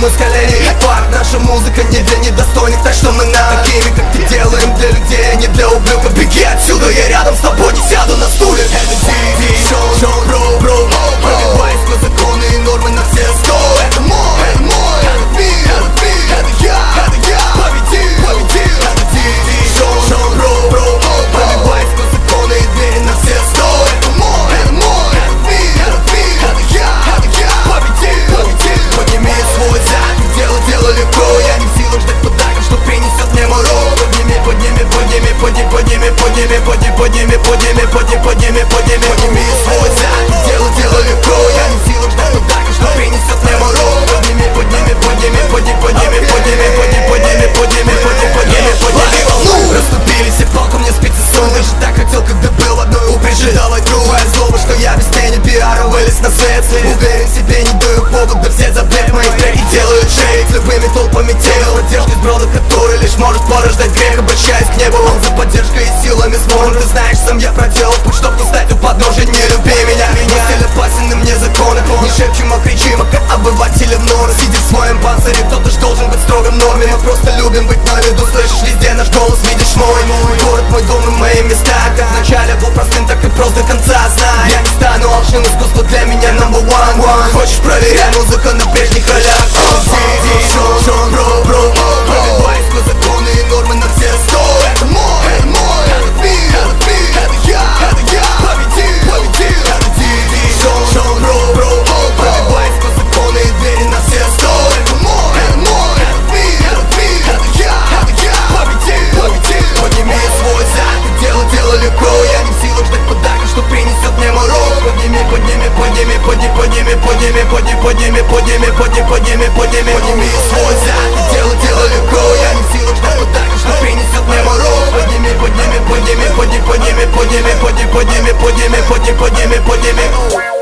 мы с коленей. Факт, наша музыка не для недостойных, так что мы такими, как ты, делаем для людей, а не для ублюдков. Беги отсюда, я рядом с тобой не сяду на стуле. Это Шоу Бро, пробивай сквозь законы и нормы на все 100. Это мой, этот мир, это я, победил. Это Шоу Бро, пробивай сквозь законы и двери на все 100. Это мой, этот мир, это я, победил. Подними свой зад, дело легко. Я не в силах ждать подарков, что принесет мне мой рок. Подними свой зад, дело легко. Я не в силах ждать подарков, что принесет мне мой рок. Подними волну. Расступились и палку, мне спится сон. Я же так хотел, когда был в одной упряжи. Давай грубая злоба, что я без тени пиара вылез на свет. Уверен в себе, не даю повод, да взять за бред. Мои треки делают шейк с любыми толпами тел. Одежды из брода, который лишь может порождать грех. Обращаясь к небу, он за поддержкой и силами сможет. Ты знаешь, сам я проделал путь, чтоб не стать у подножия. Не люби меня, стиль опасен и мне законы. Не шепчем, а кричим, а как обыватели в норы. Сидит в своем панцире, кто-то ж должен быть строгом норме. Мы просто любим быть на виду, слышишь везде наш голос, видишь мой город, мой дом и мои места. Как вначале был простым, так и прост до конца. Знай, я не стану алчным, искусство для меня number one. Хочешь, проверяй, музыка на прежних ролях. Шоу Бро, пробивай сквозь законы и нормы на все 100. Это мой, этот мир, это я, победил. Это Шоу Бро, пробивай сквозь законы и двери на все 100. Это мой, этот мир, это я, победил. Подними свой зад, дело легко. Я не в силах ждать подарков, что принесет мне мой рок. Подними свой зад, дело легко. Я не в силах ждать подарков, что принесет мне мой рок. Подними.